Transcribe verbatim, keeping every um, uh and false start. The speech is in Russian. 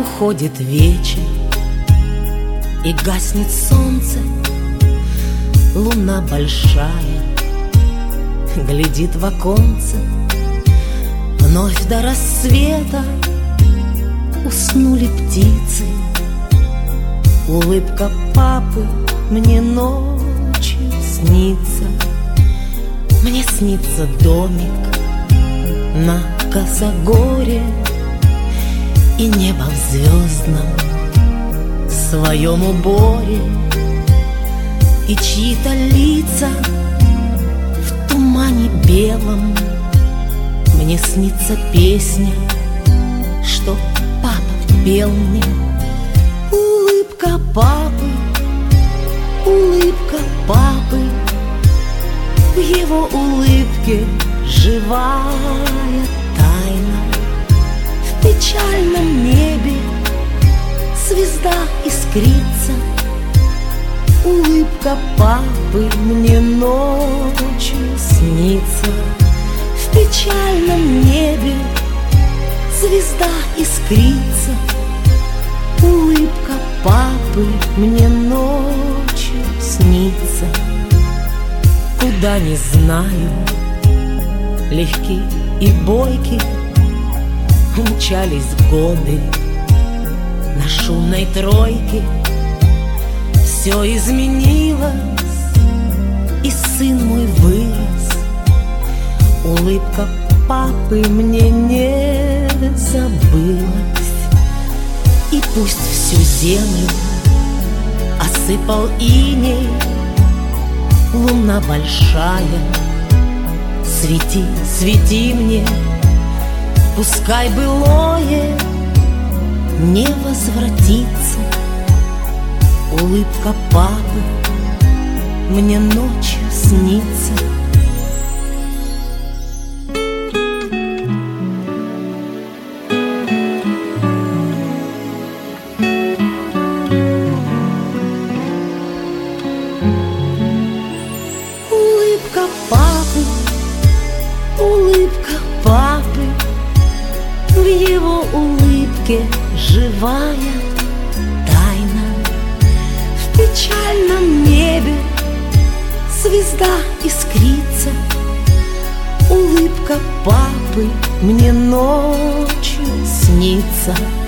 Уходит вечер, и гаснет солнце. Луна большая глядит в оконце. Вновь до рассвета уснули птицы. Улыбка папы мне ночью снится. Мне снится домик на косогоре и небо в звездном своем уборе, и чьи-то лица в тумане белом. Мне снится песня, что папа пел мне. Улыбка папы, улыбка папы, в его улыбке живая тайна. В печальном небе звезда искрится. Улыбка папы мне ночью снится. В печальном небе звезда искрится. Улыбка папы мне ночью снится. Куда не знаю, легки и бойки умчались годы на шумной тройке. Все изменилось, и сын мой вырос. Улыбка папы мне не забылась. И пусть всю землю осыпал иней, луна большая, свети, свети мне. Пускай былое не возвратится. Улыбка папы мне ночью снится. Улыбка папы, улыбка папы, в его улыбке живая тайна. В печальном небе звезда искрится. Улыбка папы мне ночью снится.